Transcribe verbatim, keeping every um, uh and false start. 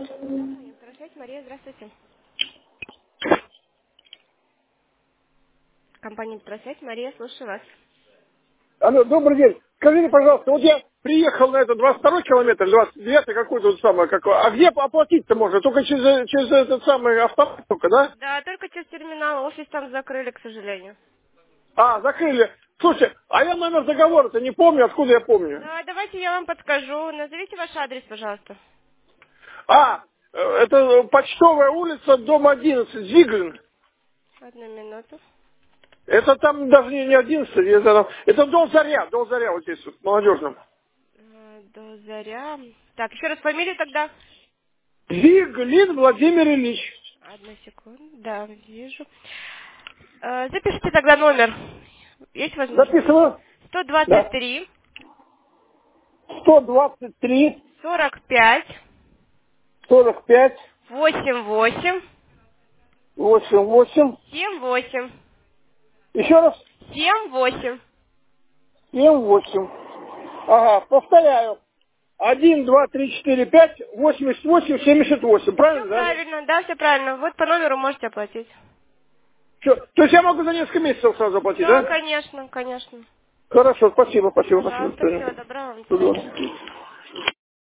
Здравствуйте, Мария, здравствуйте. Компания «Просвет», Мария, слушаю вас. Алло, добрый день. Скажите, Добрый день. пожалуйста, вот я приехал на этот двадцать второй километр, двадцать девятый какой-то вот самый, какой. А где оплатить-то можно? Только через, через этот самый автомат только, да? Да, только через терминал, офис там закрыли, к сожалению. А, закрыли. Слушай, а я номер договора-то не помню, откуда я помню. Да, давайте я вам подскажу. Назовите ваш адрес, пожалуйста. А, э, это почтовая улица, дом одиннадцать, Зиглин. Одну минуту. Это там даже не, не одиннадцать, это, там- это дом Заря, дом Заря вот здесь, вот, в молодежном. Э, До заря. Так, еще раз фамилию тогда. Зиглин Владимир Ильич. Одну секунду. Да, вижу. Э, Запишите тогда номер. Есть возможность? Записываю. Сто двадцать Да. три сто двадцать три сорок пять сорок пять восемь восемь восемь восемь. семь восемь Еще раз. семь восемь. семь восемь. Ага, повторяю. Один, два, три, четыре, пять, восемьдесят восемь, семьдесят восемь. Все Правильно, да? правильно, да, все правильно. Вот по номеру можете оплатить. Все. То есть я могу за несколько месяцев сразу оплатить, Да, да? конечно, конечно. Хорошо, спасибо, спасибо, спасибо. До Пожалуйста, всего свидания. доброго вам. До До свидания. свидания.